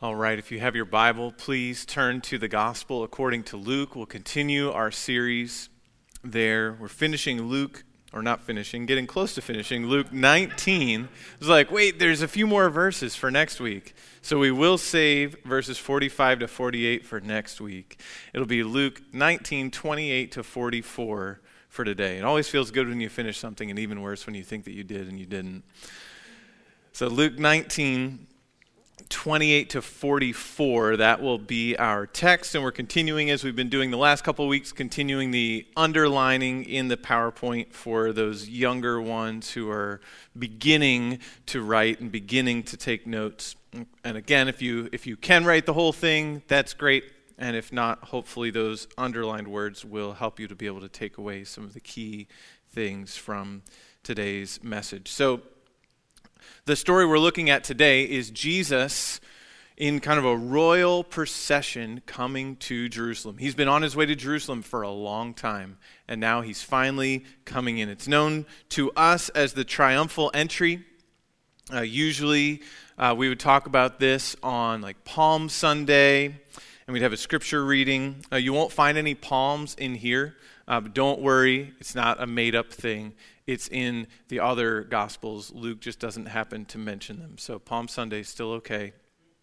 All right, if you have your Bible, please turn to the Gospel according to Luke. We'll continue our series there. We're finishing Luke, or not finishing, getting close to finishing Luke 19. It's like, wait, there's a few more verses for next week. So we will save verses 45 to 48 for next week. It'll be Luke 19, 28 to 44 for today. It always feels good when you finish something, and even worse when you think that you did and you didn't. So Luke 19, 28 to 44, that will be our text, and we're continuing as we've been doing the last couple of weeks, continuing the underlining in the PowerPoint for those younger ones who are beginning to write and beginning to take notes. And again, if you can write the whole thing, that's great, and if not, hopefully those underlined words will help you to be able to take away some of the key things from today's message. So the story we're looking at today is Jesus in kind of a royal procession coming to Jerusalem. He's been on his way to Jerusalem for a long time, and now he's finally coming in. It's known to us as the triumphal entry. Usually we would talk about this on like Palm Sunday, and we'd have a scripture reading. You won't find any palms in here, but don't worry, it's not a made-up thing. It's in the other Gospels. Luke just doesn't happen to mention them. So Palm Sunday is still okay.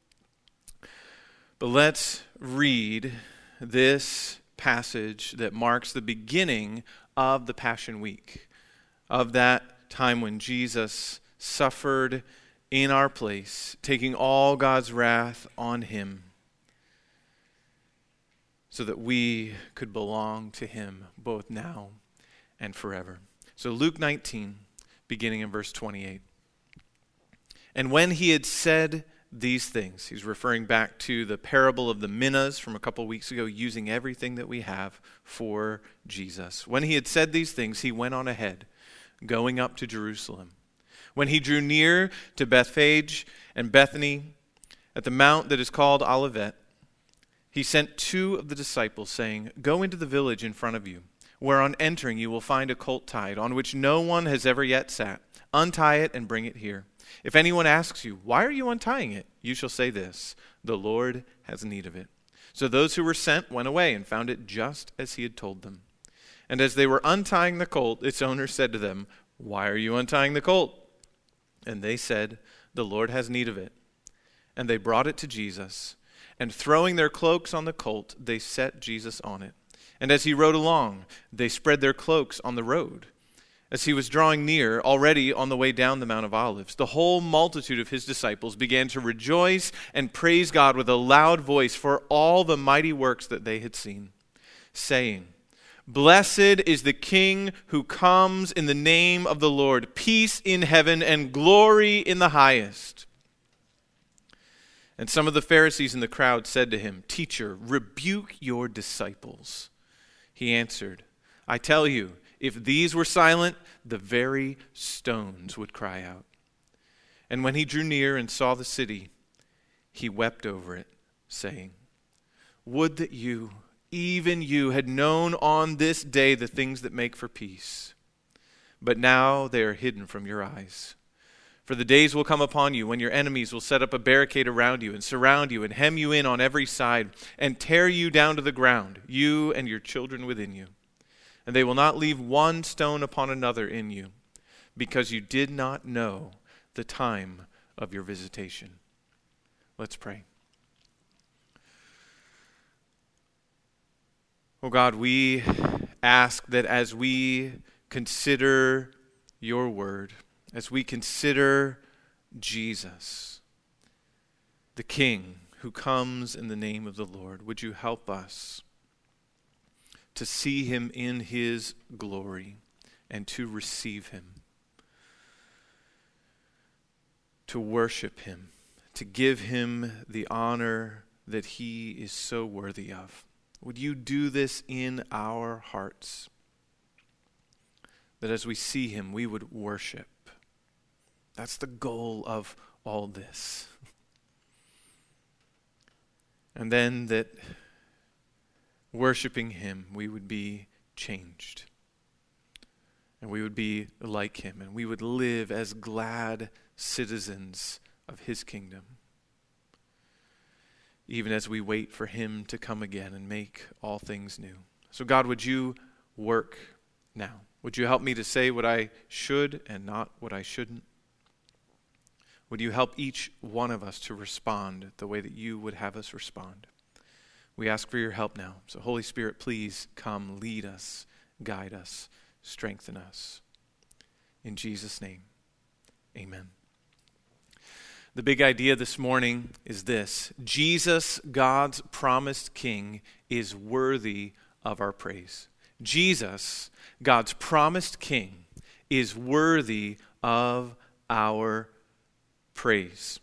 But let's read this passage that marks the beginning of the Passion Week, of that time when Jesus suffered in our place, taking all God's wrath on him so that we could belong to him both now and forever. So Luke 19, beginning in verse 28. And when he had said these things, he's referring back to the parable of the minas from a couple weeks ago, using everything that we have for Jesus. When he had said these things, he went on ahead, going up to Jerusalem. When he drew near to Bethphage and Bethany, at the mount that is called Olivet, he sent two of the disciples, saying, "Go into the village in front of you, where on entering you will find a colt tied, on which no one has ever yet sat. Untie it and bring it here. If anyone asks you, 'Why are you untying it?' you shall say this, 'The Lord has need of it.'" So those who were sent went away and found it just as he had told them. And as they were untying the colt, its owner said to them, "Why are you untying the colt?" And they said, "The Lord has need of it." And they brought it to Jesus, and throwing their cloaks on the colt, they set Jesus on it. And as he rode along, they spread their cloaks on the road. As he was drawing near, already on the way down the Mount of Olives, the whole multitude of his disciples began to rejoice and praise God with a loud voice for all the mighty works that they had seen, saying, "Blessed is the King who comes in the name of the Lord, peace in heaven and glory in the highest." And some of the Pharisees in the crowd said to him, "Teacher, rebuke your disciples." He answered, "I tell you, if these were silent, the very stones would cry out." And when he drew near and saw the city, he wept over it, saying, "Would that you, even you, had known on this day the things that make for peace. But now they are hidden from your eyes. For the days will come upon you when your enemies will set up a barricade around you and surround you and hem you in on every side and tear you down to the ground, you and your children within you. And they will not leave one stone upon another in you, because you did not know the time of your visitation." Let's pray. Oh God, we ask that as we consider your word, as we consider Jesus, the King who comes in the name of the Lord, would you help us to see him in his glory and to receive him, to worship him, to give him the honor that he is so worthy of. Would you do this in our hearts, that as we see him, we would worship. That's the goal of all this. And then that worshiping him, we would be changed. And we would be like him. And we would live as glad citizens of his kingdom. even as we wait for him to come again and make all things new. So God, would you work now? Would you help me to say what I should and not what I shouldn't? Would you help each one of us to respond the way that you would have us respond? We ask for your help now. So Holy Spirit, please come, lead us, guide us, strengthen us. In Jesus' name, amen. The big idea this morning is this: Jesus, God's promised King, is worthy of our praise. Jesus, God's promised King, is worthy of our praise.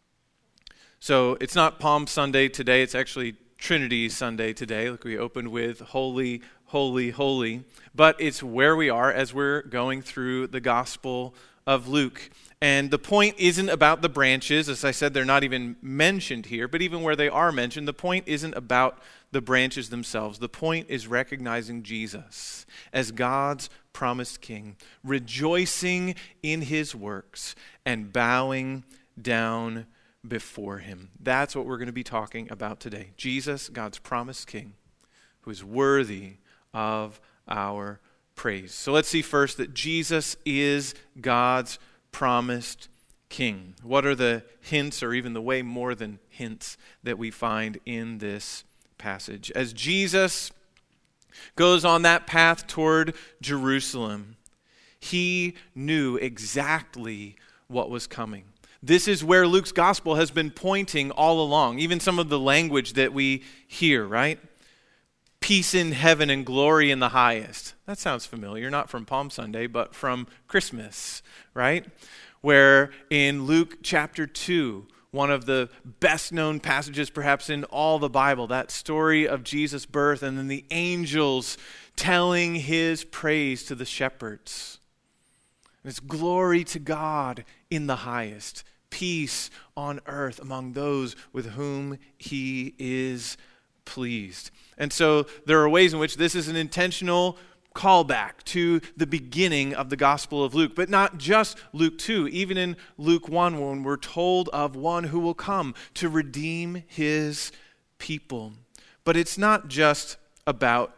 So it's not Palm Sunday today, it's actually Trinity Sunday today. Look, we opened with Holy, Holy, Holy. But it's where we are as we're going through the Gospel of Luke. And the point isn't about the branches. As I said, they're not even mentioned here. But even where they are mentioned, the point isn't about the branches themselves. The point is recognizing Jesus as God's promised King, rejoicing in his works and bowing down before him. That's what we're going to be talking about today. Jesus, God's promised King, who is worthy of our praise. So let's see first that Jesus is God's promised King. What are the hints, or even the way more than hints, that we find in this passage? As Jesus goes on that path toward Jerusalem, he knew exactly what was coming. This is where Luke's gospel has been pointing all along. Even some of the language that we hear, right? Peace in heaven and glory in the highest. That sounds familiar, not from Palm Sunday, but from Christmas, right? Where in Luke chapter 2, one of the best known passages perhaps in all the Bible, that story of Jesus' birth and then the angels telling his praise to the shepherds. And it's glory to God in the highest, peace on earth among those with whom he is pleased. And so there are ways in which this is an intentional callback to the beginning of the Gospel of Luke, but not just Luke 2. Even in Luke 1, when we're told of one who will come to redeem his people. But it's not just about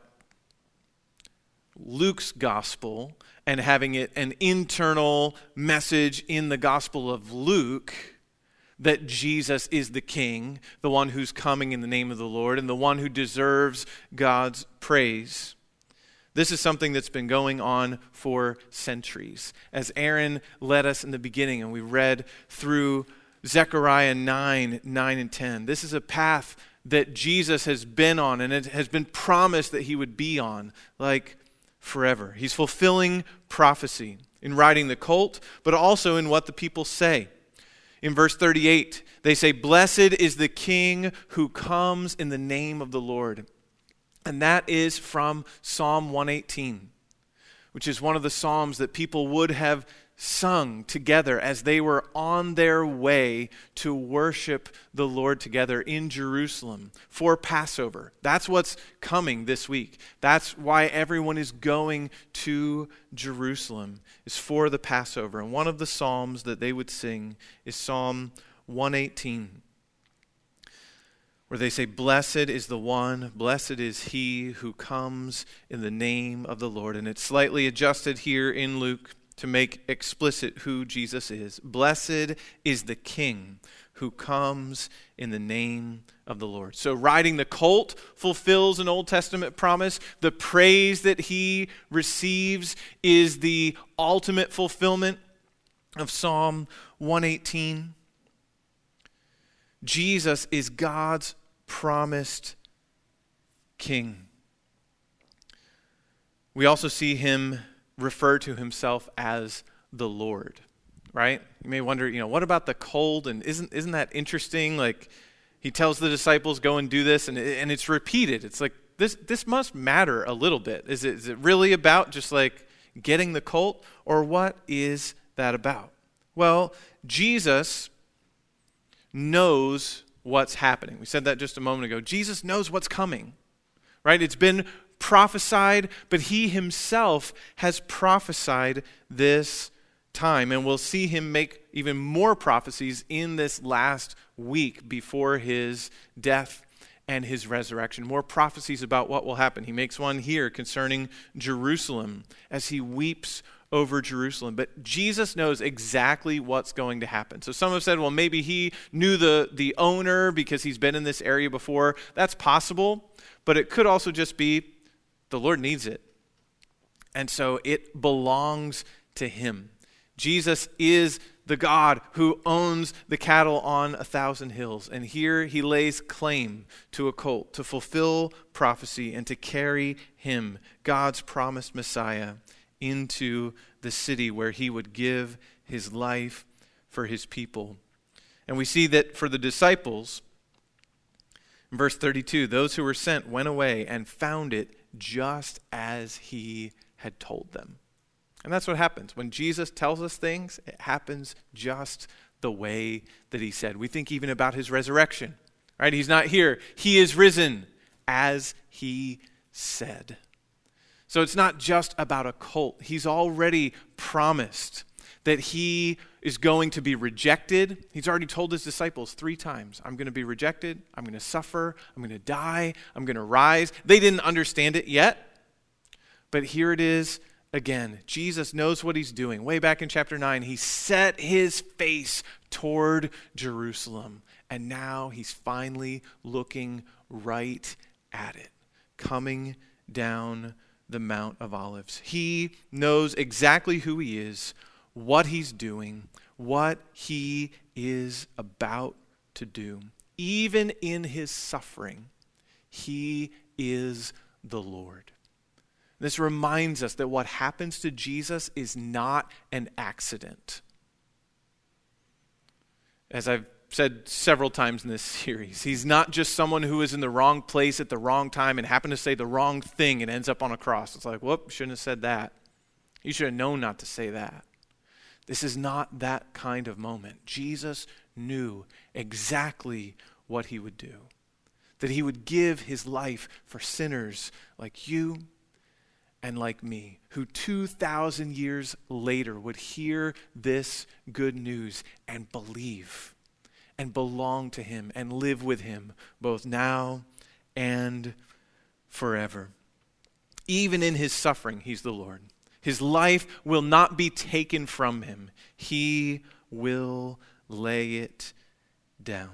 Luke's gospel and having it an internal message in the Gospel of Luke that Jesus is the King, the one who's coming in the name of the Lord, and the one who deserves God's praise. This is something that's been going on for centuries. As Aaron led us in the beginning, and we read through Zechariah 9 and 10, this is a path that Jesus has been on, and it has been promised that he would be on, like forever. He's fulfilling prophecy in riding the colt, but also in what the people say. In verse 38, they say, "Blessed is the King who comes in the name of the Lord." And that is from Psalm 118, which is one of the psalms that people would have sung together as they were on their way to worship the Lord together in Jerusalem for Passover. That's what's coming this week. That's why everyone is going to Jerusalem, is for the Passover. And one of the psalms that they would sing is Psalm 118. Where they say, "Blessed is the one, blessed is he who comes in the name of the Lord." And it's slightly adjusted here in Luke to make explicit who Jesus is. Blessed is the King who comes in the name of the Lord. So riding the colt fulfills an Old Testament promise. The praise that he receives is the ultimate fulfillment of Psalm 118. Jesus is God's promised King. We also see him refer to himself as the Lord, right? You may wonder, what about the colt? And isn't that interesting? Like, he tells the disciples, go and do this, and it's repeated. It's like, this must matter a little bit. Is it really about just like getting the colt? Or what is that about? Well, Jesus knows what's happening. We said that just a moment ago. Jesus knows what's coming, right? It's been prophesied, but he himself has prophesied this time, and we'll see him make even more prophecies in this last week before his death and his resurrection. More prophecies about what will happen. He makes one here concerning Jerusalem as he weeps over Jerusalem. But Jesus knows exactly what's going to happen. So some have said, well, maybe he knew the owner because he's been in this area before. That's possible, but it could also just be the Lord needs it. And so it belongs to him. Jesus is the God who owns the cattle on 1,000 hills. And here he lays claim to a colt to fulfill prophecy and to carry him, God's promised Messiah, into the city where he would give his life for his people. And we see that for the disciples, in verse 32, those who were sent went away and found it just as he had told them. And that's what happens. When Jesus tells us things, it happens just the way that he said. We think even about his resurrection, right? He's not here. He is risen as he said. So it's not just about a cult. He's already promised that he is going to be rejected. He's already told his disciples 3 times, I'm going to be rejected, I'm going to suffer, I'm going to die, I'm going to rise. They didn't understand it yet, but here it is again. Jesus knows what he's doing. Way back in chapter 9, he set his face toward Jerusalem, and now he's finally looking right at it, coming down the Mount of Olives. He knows exactly who he is, what he's doing, what he is about to do. Even in his suffering, he is the Lord. This reminds us that what happens to Jesus is not an accident. As I've said several times in this series, he's not just someone who is in the wrong place at the wrong time and happened to say the wrong thing and ends up on a cross. It's like, whoop, shouldn't have said that. You should have known not to say that. This is not that kind of moment. Jesus knew exactly what he would do, that he would give his life for sinners like you and like me, who 2,000 years later would hear this good news and believe and belong to him and live with him both now and forever. Even in his suffering, he's the Lord. His life will not be taken from him. He will lay it down.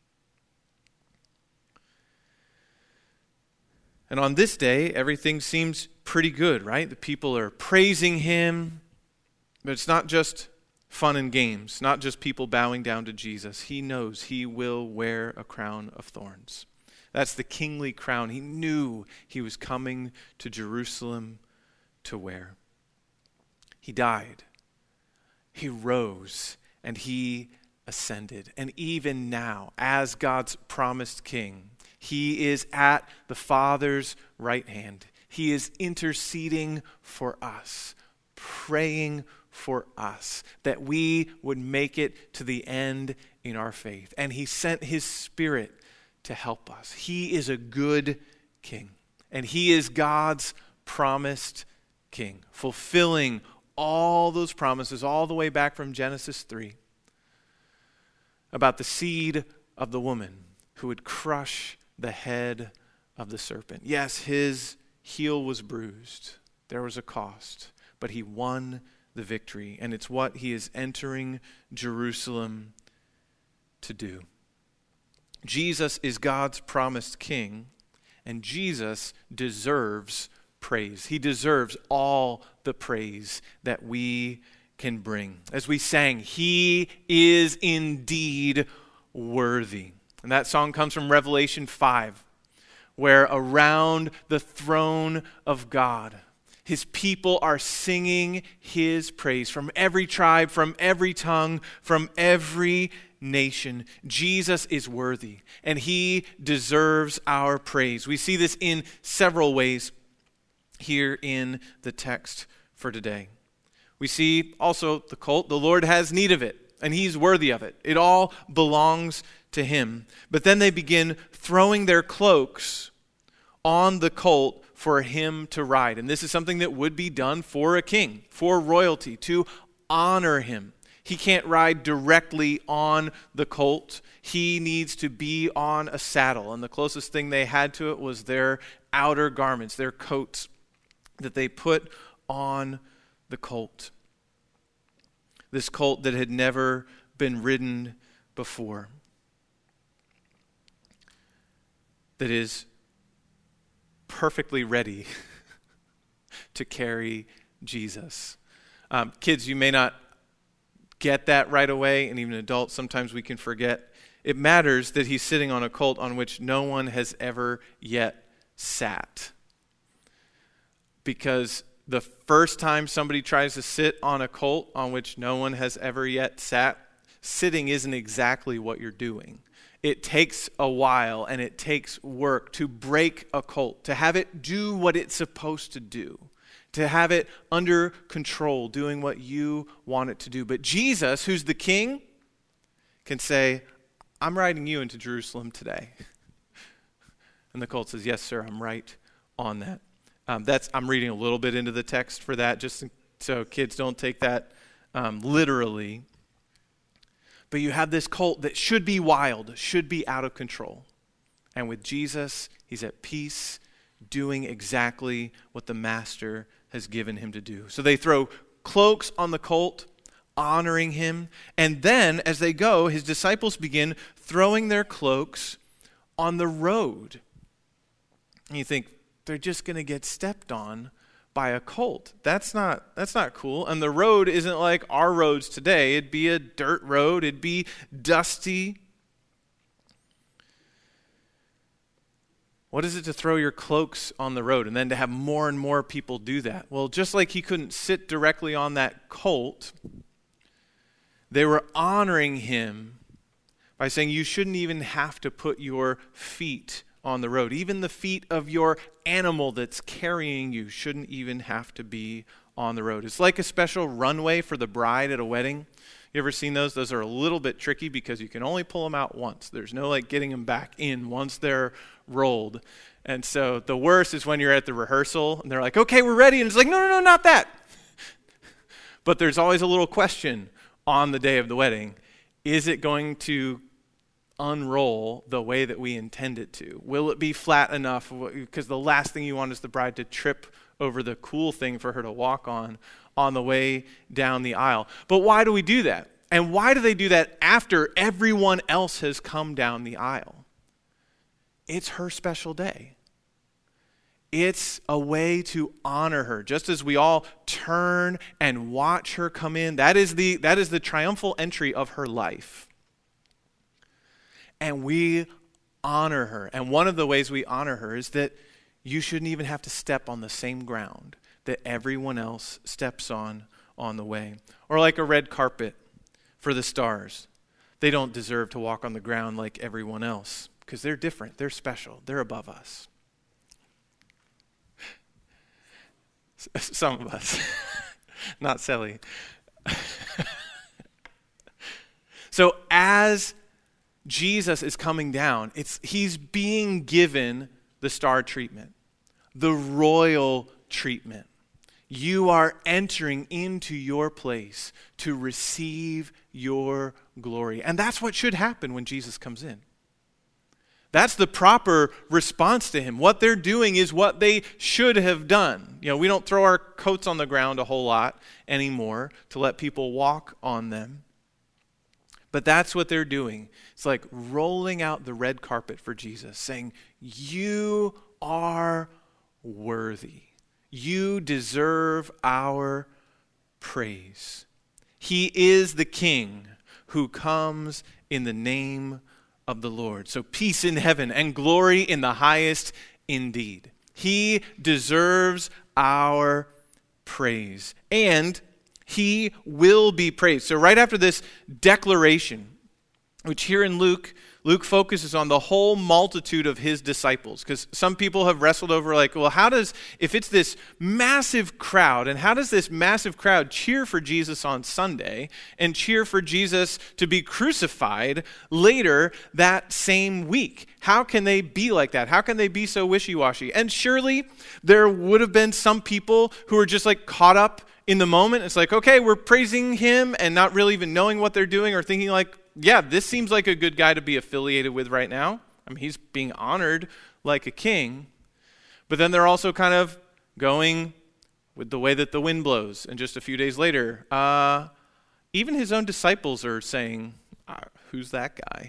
And on this day, everything seems pretty good, right? The people are praising him, but it's not just fun and games, not just people bowing down to Jesus. He knows he will wear a crown of thorns. That's the kingly crown he knew he was coming to Jerusalem to wear. He died, he rose, and he ascended. And even now, as God's promised king, he is at the Father's right hand. He is interceding for us, praying for us, that we would make it to the end in our faith. And he sent his Spirit to help us. He is a good king, and he is God's promised king, fulfilling all those promises all the way back from Genesis 3 about the seed of the woman who would crush the head of the serpent. Yes, his heel was bruised. There was a cost, but he won the victory, and it's what he is entering Jerusalem to do. Jesus is God's promised king, and Jesus deserves praise. He deserves all the praise that we can bring. As we sang, he is indeed worthy. And that song comes from Revelation 5, where around the throne of God, his people are singing his praise from every tribe, from every tongue, from every nation. Jesus is worthy, and he deserves our praise. We see this in several ways here in the text for today. We see also the colt. The Lord has need of it, and he's worthy of it. It all belongs to him. But then they begin throwing their cloaks on the colt for him to ride. And this is something that would be done for a king, for royalty, to honor him. He can't ride directly on the colt. He needs to be on a saddle. And the closest thing they had to it was their outer garments, their coats that they put on the colt. This colt that had never been ridden before. That is perfectly ready to carry Jesus. Kids, you may not get that right away, and even adults, sometimes we can forget. It matters that he's sitting on a colt on which no one has ever yet sat. Because the first time somebody tries to sit on a colt on which no one has ever yet sat, sitting isn't exactly what you're doing. It takes a while and it takes work to break a colt, to have it do what it's supposed to do, to have it under control, doing what you want it to do. But Jesus, who's the king, can say, I'm riding you into Jerusalem today. And the colt says, yes, sir, I'm right on that. I'm reading a little bit into the text for that, just so kids don't take that literally. But you have this colt that should be wild, should be out of control. And with Jesus, he's at peace, doing exactly what the master has given him to do. So they throw cloaks on the colt, honoring him. And then, as they go, his disciples begin throwing their cloaks on the road. And you think, they're just going to get stepped on by a colt. That's not cool. And the road isn't like our roads today. It'd be a dirt road. It'd be dusty. What is it to throw your cloaks on the road and then to have more and more people do that? Well, just like he couldn't sit directly on that colt, they were honoring him by saying you shouldn't even have to put your feet on the road. Even the feet of your animal that's carrying you shouldn't even have to be on the road. It's like a special runway for the bride at a wedding. You ever seen those? Those are a little bit tricky because you can only pull them out once. There's no like getting them back in once they're rolled. And so the worst is when you're at the rehearsal and they're like, okay, we're ready. And it's like, no, not that. But there's always a little question on the day of the wedding. Is it going to unroll the way that we intend it to? Will it be flat enough? Because the last thing you want is the bride to trip over the cool thing for her to walk on the way down the aisle. But why do we do that? And why do they do that after everyone else has come down the aisle? It's her special day. It's a way to honor her. Just as we all turn and watch her come in, that is the triumphal entry of her life. And we honor her. And one of the ways we honor her is that you shouldn't even have to step on the same ground that everyone else steps on the way. Or like a red carpet for the stars. They don't deserve to walk on the ground like everyone else because they're different. They're special. They're above us. Some of us. Not Sally. So as Jesus is coming down, he's being given the star treatment, the royal treatment. You are entering into your place to receive your glory. And that's what should happen when Jesus comes in. That's the proper response to him. What they're doing is what they should have done. You know, we don't throw our coats on the ground a whole lot anymore to let people walk on them. But that's what they're doing. It's like rolling out the red carpet for Jesus, saying, you are worthy. You deserve our praise. He is the King who comes in the name of the Lord. So peace in heaven and glory in the highest indeed. He deserves our praise. And he will be praised. So right after this declaration, which here in Luke focuses on the whole multitude of his disciples. Because some people have wrestled over like, well, if it's this massive crowd, and how does this massive crowd cheer for Jesus on Sunday and cheer for Jesus to be crucified later that same week? How can they be like that? How can they be so wishy-washy? And surely there would have been some people who were just like caught up in the moment, it's like, okay, we're praising him and not really even knowing what they're doing or thinking like, yeah, this seems like a good guy to be affiliated with right now. I mean, he's being honored like a king. But then they're also kind of going with the way that the wind blows. And just a few days later, even his own disciples are saying, who's that guy?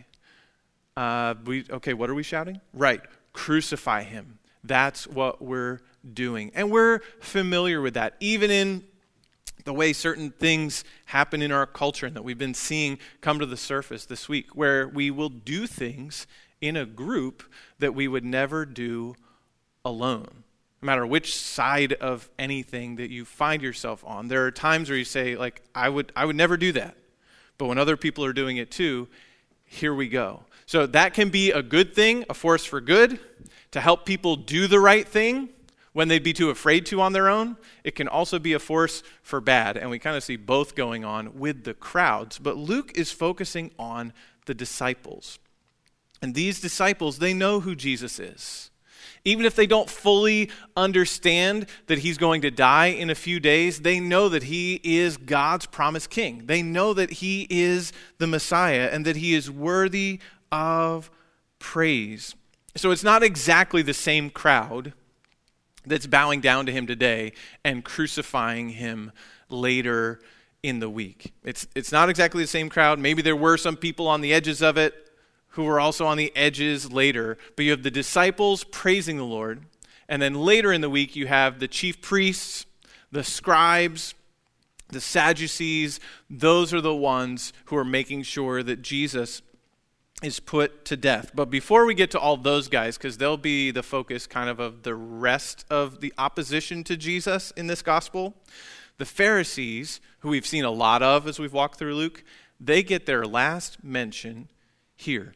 Okay, what are we shouting? Right, crucify him. That's what we're doing. And we're familiar with that, even in the way certain things happen in our culture and that we've been seeing come to the surface this week, where we will do things in a group that we would never do alone. No matter which side of anything that you find yourself on, there are times where you say, like, I would never do that. But when other people are doing it too, here we go. So that can be a good thing, a force for good, to help people do the right thing when they'd be too afraid to on their own. It can also be a force for bad, and we kind of see both going on with the crowds. But Luke is focusing on the disciples. And these disciples, they know who Jesus is. Even if they don't fully understand that he's going to die in a few days, they know that he is God's promised king. They know that he is the Messiah and that he is worthy of praise. So it's not exactly the same crowd that's bowing down to him today and crucifying him later in the week. It's not exactly the same crowd. Maybe there were some people on the edges of it who were also on the edges later. But you have the disciples praising the Lord. And then later in the week, you have the chief priests, the scribes, the Sadducees. Those are the ones who are making sure that Jesus is put to death. But before we get to all those guys, because they'll be the focus kind of the rest of the opposition to Jesus in this gospel, the Pharisees, who we've seen a lot of as we've walked through Luke, they get their last mention here.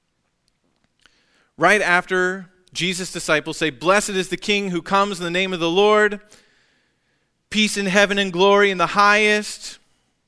Right after Jesus' disciples say, "Blessed is the King who comes in the name of the Lord, peace in heaven and glory in the highest."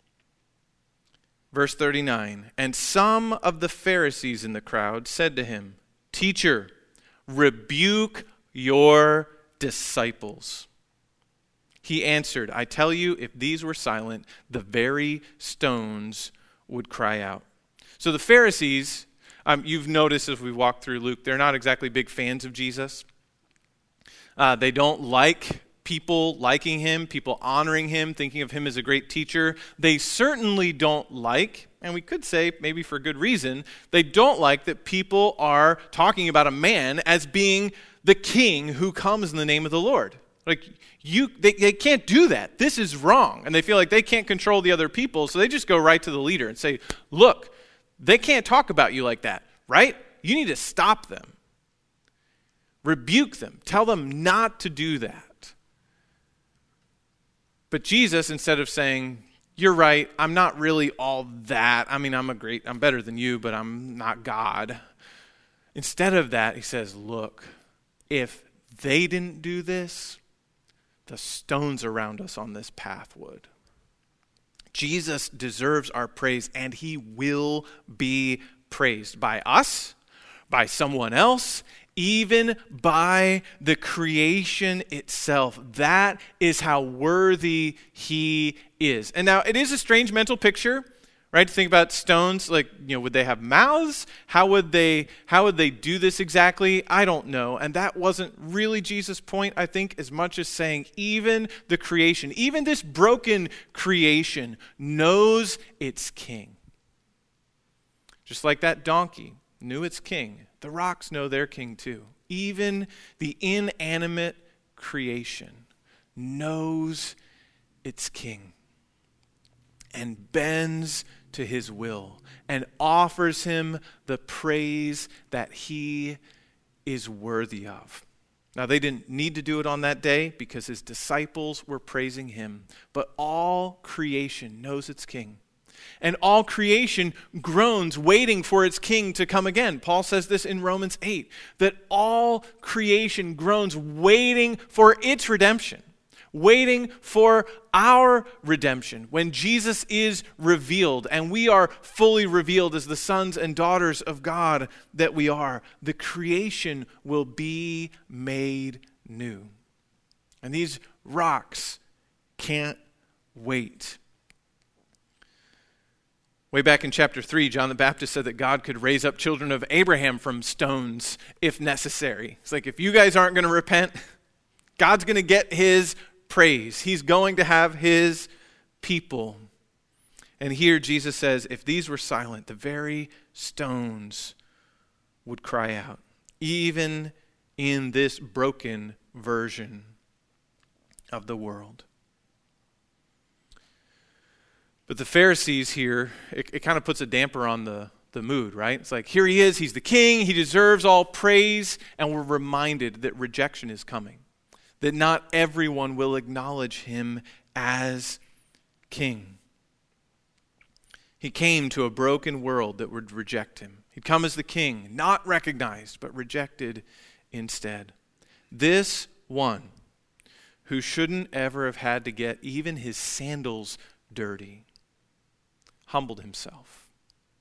Verse 39, "And some of the Pharisees in the crowd said to him, 'Teacher, rebuke your disciples.' He answered, 'I tell you, if these were silent, the very stones would cry out.'" So the Pharisees, you've noticed as we walk through Luke, they're not exactly big fans of Jesus. They don't like people liking him, people honoring him, thinking of him as a great teacher. They certainly don't like, and we could say maybe for good reason, they don't like that people are talking about a man as being the king who comes in the name of the Lord. Like, they can't do that. This is wrong. And they feel like they can't control the other people, so they just go right to the leader and say, "Look, they can't talk about you like that, right? You need to stop them. Rebuke them. Tell them not to do that." But Jesus, instead of saying, "You're right, I'm not really all that. I mean, I'm better than you, but I'm not God." Instead of that, he says, "Look, if they didn't do this, the stones around us on this path would." Jesus deserves our praise, and he will be praised by us, by someone else, even by the creation itself. That is how worthy he is. And now it is a strange mental picture, right? To think about stones, like, would they have mouths? How would they do this exactly? I don't know. And that wasn't really Jesus' point, I think, as much as saying even the creation, even this broken creation knows its king. Just like that donkey knew its king, the rocks know their king too. Even the inanimate creation knows its king and bends to his will and offers him the praise that he is worthy of. Now, they didn't need to do it on that day because his disciples were praising him, but all creation knows its king. And all creation groans, waiting for its king to come again. Paul says this in Romans 8, that all creation groans, waiting for its redemption, waiting for our redemption. When Jesus is revealed, and we are fully revealed as the sons and daughters of God that we are, the creation will be made new. And these rocks can't wait. Way back in chapter 3, John the Baptist said that God could raise up children of Abraham from stones if necessary. It's like, if you guys aren't going to repent, God's going to get his praise. He's going to have his people. And here Jesus says, if these were silent, the very stones would cry out, even in this broken version of the world. But the Pharisees here, it kind of puts a damper on the mood, right? It's like, here he is, he's the king, he deserves all praise, and we're reminded that rejection is coming, that not everyone will acknowledge him as king. He came to a broken world that would reject him. He'd come as the king, not recognized, but rejected instead. This one who shouldn't ever have had to get even his sandals dirty, humbled himself,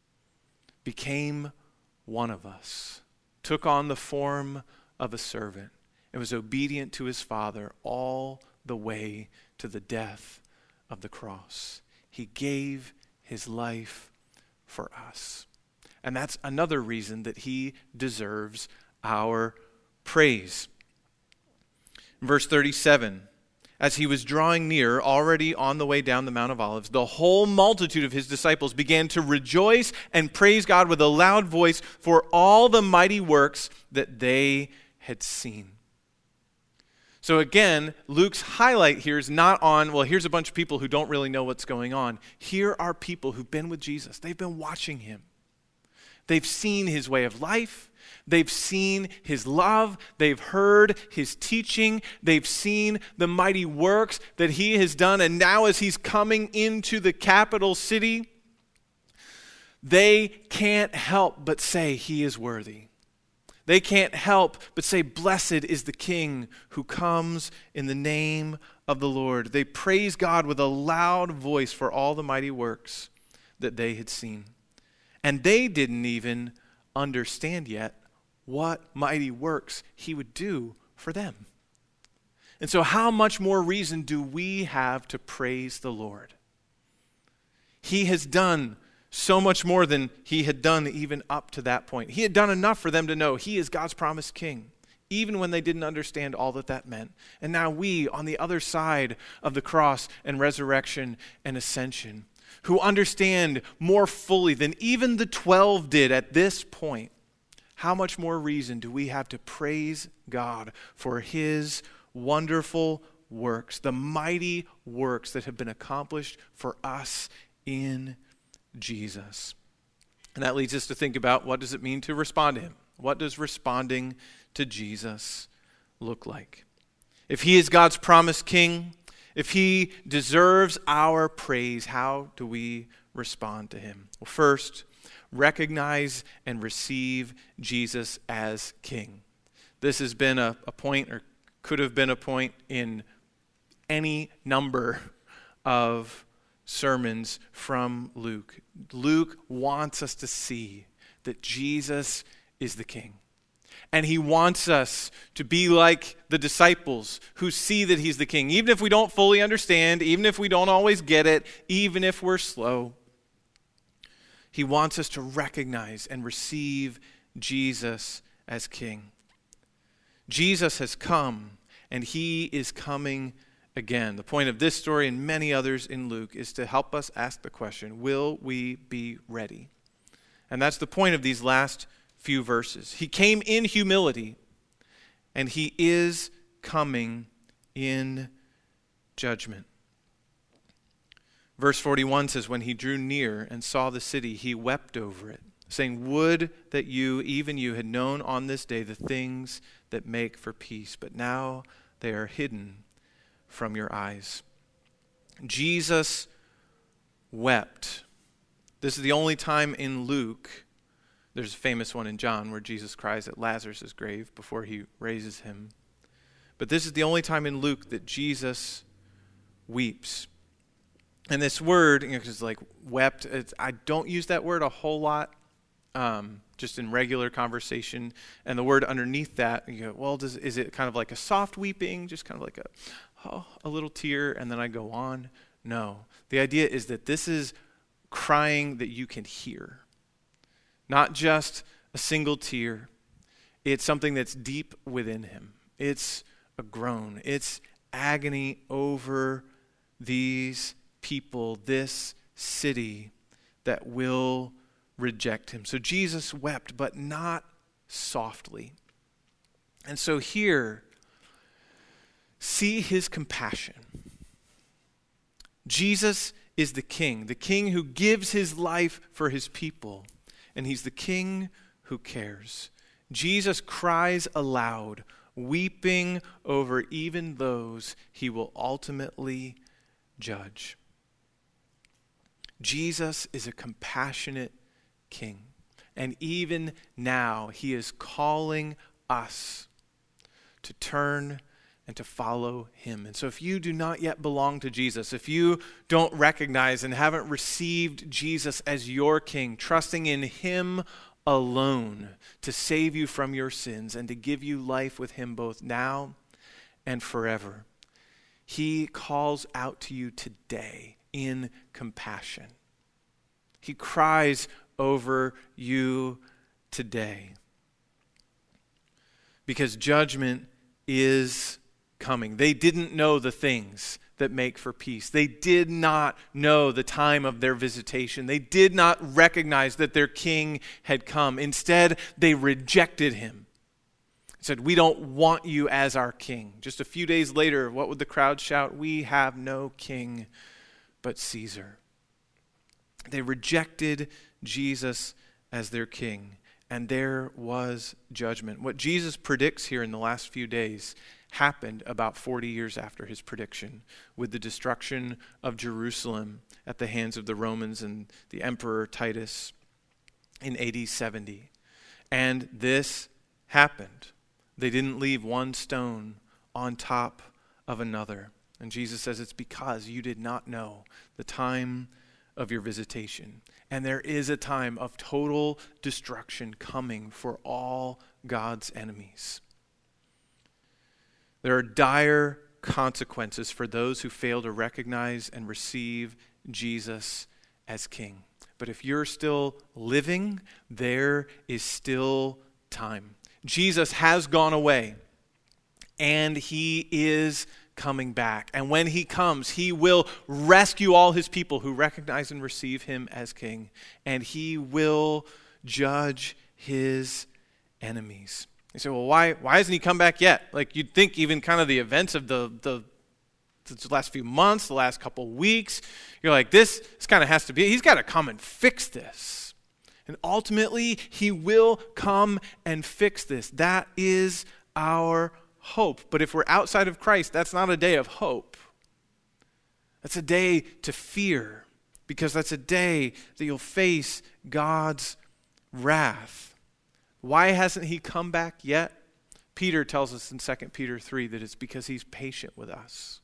became one of us, took on the form of a servant, and was obedient to his Father all the way to the death of the cross. He gave his life for us. And that's another reason that he deserves our praise. In verse 37, as he was drawing near, already on the way down the Mount of Olives, the whole multitude of his disciples began to rejoice and praise God with a loud voice for all the mighty works that they had seen. So again, Luke's highlight here is not on, well, here's a bunch of people who don't really know what's going on. Here are people who've been with Jesus. They've been watching him. They've seen his way of life. They've seen his love. They've heard his teaching. They've seen the mighty works that he has done. And now as he's coming into the capital city, they can't help but say he is worthy. They can't help but say, blessed is the King who comes in the name of the Lord. They praise God with a loud voice for all the mighty works that they had seen. And they didn't even understand yet what mighty works he would do for them. And so how much more reason do we have to praise the Lord? He has done so much more than he had done even up to that point. He had done enough for them to know he is God's promised king, even when they didn't understand all that that meant. And now we, on the other side of the cross and resurrection and ascension, who understand more fully than even the 12 did at this point, how much more reason do we have to praise God for his wonderful works, the mighty works that have been accomplished for us in Jesus? And that leads us to think about, what does it mean to respond to him? What does responding to Jesus look like? If he is God's promised king, if he deserves our praise, how do we respond to him? Well, first, recognize and receive Jesus as king. This has been a point, or could have been a point, in any number of sermons from Luke. Luke wants us to see that Jesus is the king. And he wants us to be like the disciples who see that he's the king. Even if we don't fully understand, even if we don't always get it, even if we're slow, he wants us to recognize and receive Jesus as king. Jesus has come, and he is coming again. The point of this story and many others in Luke is to help us ask the question, will we be ready? And that's the point of these last few verses. He came in humility, and he is coming in judgment. Verse 41 says, when he drew near and saw the city, he wept over it, saying, would that you, even you, had known on this day the things that make for peace, but now they are hidden from your eyes. Jesus wept. This is the only time in Luke. There's a famous one in John where Jesus cries at Lazarus' grave before he raises him. But this is the only time in Luke that Jesus weeps. And this word, is like wept. I don't use that word a whole lot, just in regular conversation. And the word underneath that, you go, well, is it kind of like a soft weeping, just kind of like a little tear, and then I go on? No. The idea is that this is crying that you can hear. Not just a single tear. It's something that's deep within him. It's a groan. It's agony over these people, this city that will reject him. So Jesus wept, but not softly. And so here, see his compassion. Jesus is the king who gives his life for his people, and he's the king who cares. Jesus cries aloud, weeping over even those he will ultimately judge. Jesus is a compassionate king, and even now he is calling us to turn and to follow him. And so if you do not yet belong to Jesus, if you don't recognize and haven't received Jesus as your king, trusting in him alone to save you from your sins and to give you life with him both now and forever, he calls out to you today in compassion. He cries over you today because judgment is coming. They didn't know the things that make for peace. They did not know the time of their visitation. They did not recognize that their king had come. Instead, they rejected him. Said, "We don't want you as our king." Just a few days later, what would the crowd shout? "We have no king but Caesar." They rejected Jesus as their king, and there was judgment. What Jesus predicts here in the last few days happened about 40 years after his prediction, with the destruction of Jerusalem at the hands of the Romans and the Emperor Titus in AD 70. And this happened. They didn't leave one stone on top of another. And Jesus says it's because you did not know the time of your visitation. And there is a time of total destruction coming for all God's enemies. There are dire consequences for those who fail to recognize and receive Jesus as king. But if you're still living, there is still time. Jesus has gone away, and he is coming back. And when he comes, he will rescue all his people who recognize and receive him as king, and he will judge his enemies. You say, well, why hasn't he come back yet? Like, you'd think even kind of the events of the last few months, the last couple weeks, you're like, this kind of has to be, he's got to come and fix this. And ultimately, he will come and fix this. That is our hope. But if we're outside of Christ, that's not a day of hope. That's a day to fear, because that's a day that you'll face God's wrath. Why hasn't he come back yet? Peter tells us in 2 Peter 3 that it's because he's patient with us.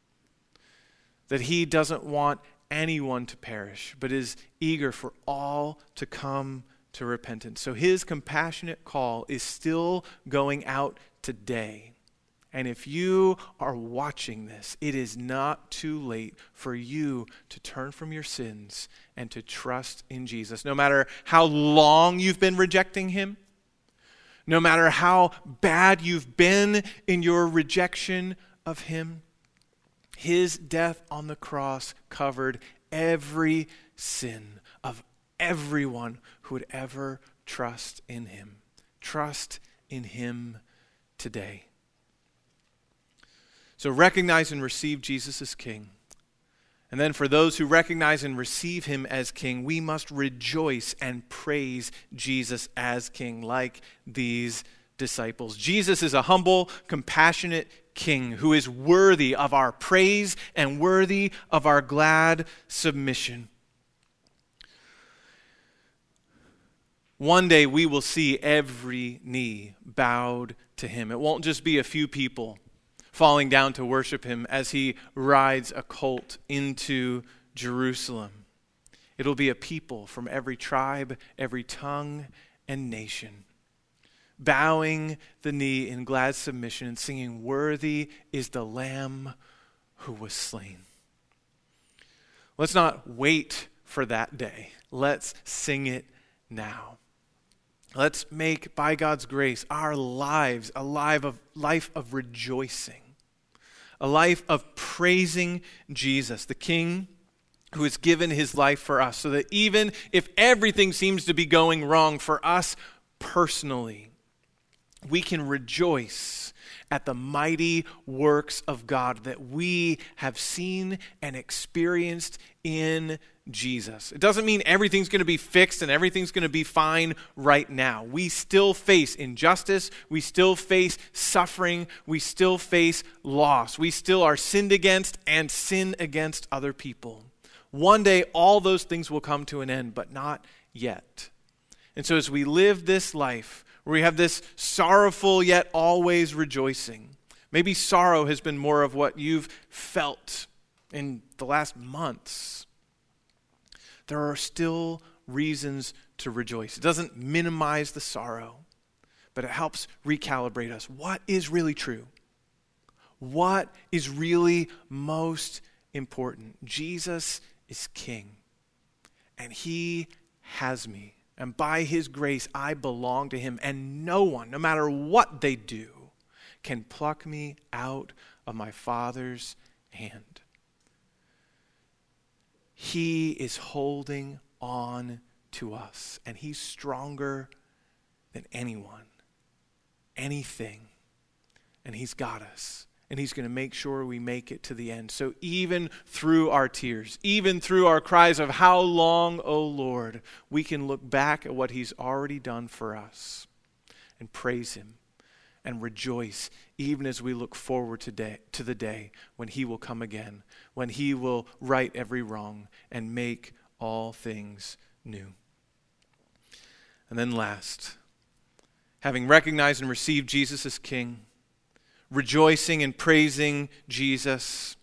That he doesn't want anyone to perish, but is eager for all to come to repentance. So his compassionate call is still going out today. And if you are watching this, it is not too late for you to turn from your sins and to trust in Jesus. No matter how long you've been rejecting him, no matter how bad you've been in your rejection of him, his death on the cross covered every sin of everyone who would ever trust in him. Trust in him today. So recognize and receive Jesus as king. And then for those who recognize and receive him as king, we must rejoice and praise Jesus as king, like these disciples. Jesus is a humble, compassionate king who is worthy of our praise and worthy of our glad submission. One day we will see every knee bowed to him. It won't just be a few people falling down to worship him as he rides a colt into Jerusalem. It'll be a people from every tribe, every tongue, and nation, bowing the knee in glad submission and singing, "Worthy is the Lamb who was slain." Let's not wait for that day. Let's sing it now. Let's make, by God's grace, our lives a life of rejoicing, a life of praising Jesus, the King who has given his life for us, so that even if everything seems to be going wrong for us personally, we can rejoice at the mighty works of God that we have seen and experienced in Jesus. It doesn't mean everything's going to be fixed and everything's going to be fine right now. We still face injustice. We still face suffering. We still face loss. We still are sinned against and sin against other people. One day, all those things will come to an end, but not yet. And so as we live this life, where we have this sorrowful yet always rejoicing, maybe sorrow has been more of what you've felt in the last months, there are still reasons to rejoice. It doesn't minimize the sorrow, but it helps recalibrate us. What is really true? What is really most important? Jesus is King, and he has me. And by his grace, I belong to him, and no one, no matter what they do, can pluck me out of my Father's hand. He is holding on to us, and he's stronger than anyone, anything, and he's got us. And he's going to make sure we make it to the end. So even through our tears, even through our cries of how long, O Lord, we can look back at what he's already done for us and praise him and rejoice, even as we look forward to the day when he will come again, when he will right every wrong and make all things new. And then last, having recognized and received Jesus as King, rejoicing and praising Jesus,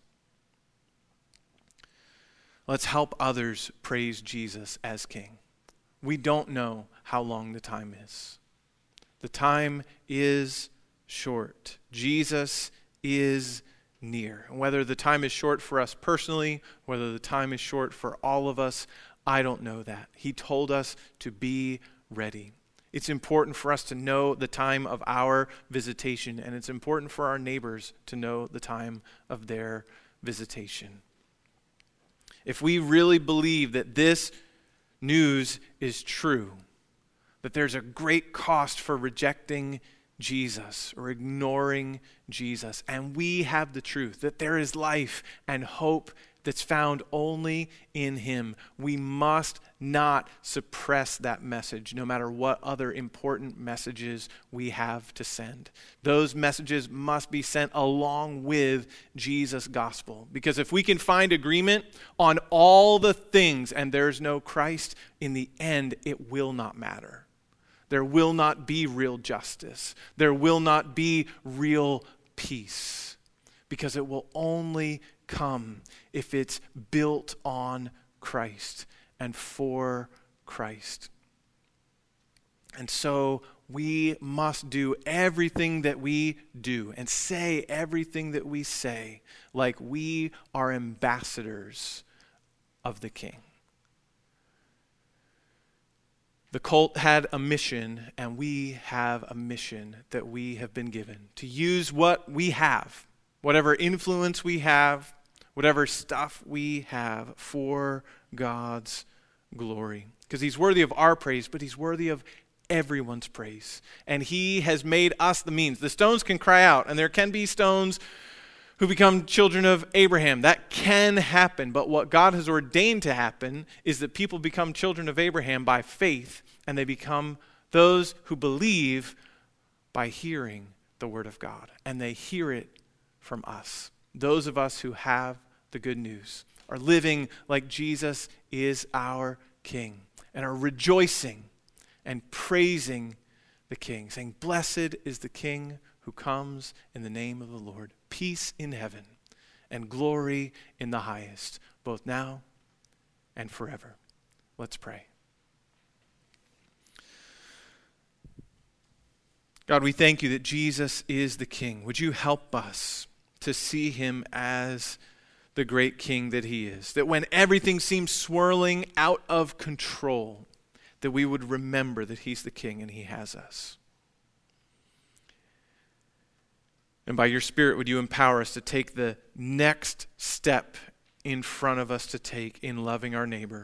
let's help others praise Jesus as King. We don't know how long the time is. The time is short. Jesus is near. And whether the time is short for us personally, whether the time is short for all of us, I don't know that. He told us to be ready. It's important for us to know the time of our visitation, and it's important for our neighbors to know the time of their visitation. If we really believe that this news is true, that there's a great cost for rejecting Jesus or ignoring Jesus, and we have the truth that there is life and hope that's found only in him, we must not suppress that message, no matter what other important messages we have to send. Those messages must be sent along with Jesus' gospel. Because if we can find agreement on all the things and there's no Christ, in the end, it will not matter. There will not be real justice. There will not be real peace. Because it will only come if it's built on Christ and for Christ. And so we must do everything that we do and say everything that we say like we are ambassadors of the King. The cult had a mission, and we have a mission that we have been given to use what we have, whatever influence we have, whatever stuff we have, for God's glory. Because he's worthy of our praise, but he's worthy of everyone's praise. And he has made us the means. The stones can cry out, and there can be stones who become children of Abraham. That can happen, but what God has ordained to happen is that people become children of Abraham by faith, and they become those who believe by hearing the word of God. And they hear it from us. Those of us who have the good news are living like Jesus is our King and are rejoicing and praising the King, saying, "Blessed is the King who comes in the name of the Lord. Peace in heaven and glory in the highest, both now and forever." Let's pray. God, we thank you that Jesus is the King. Would you help us to see him as the great King that he is. That when everything seems swirling out of control, that we would remember that he's the King and he has us. And by your Spirit, would you empower us to take the next step in front of us to take in loving our neighbor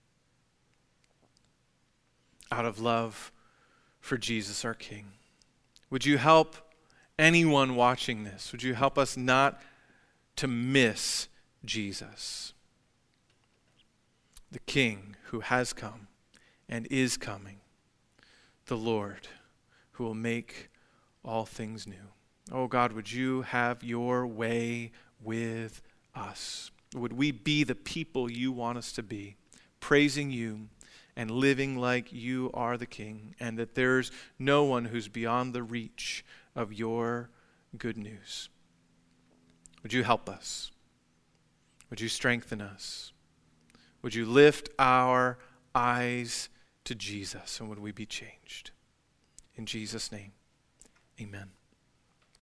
out of love for Jesus our King. Would you help anyone watching this? Would you help us not to miss Jesus, the King who has come and is coming, the Lord who will make all things new. Oh God, would you have your way with us? Would we be the people you want us to be, praising you and living like you are the King, and that there's no one who's beyond the reach of your good news. Would you help us? Would you strengthen us? Would you lift our eyes to Jesus, and would we be changed? In Jesus' name, amen.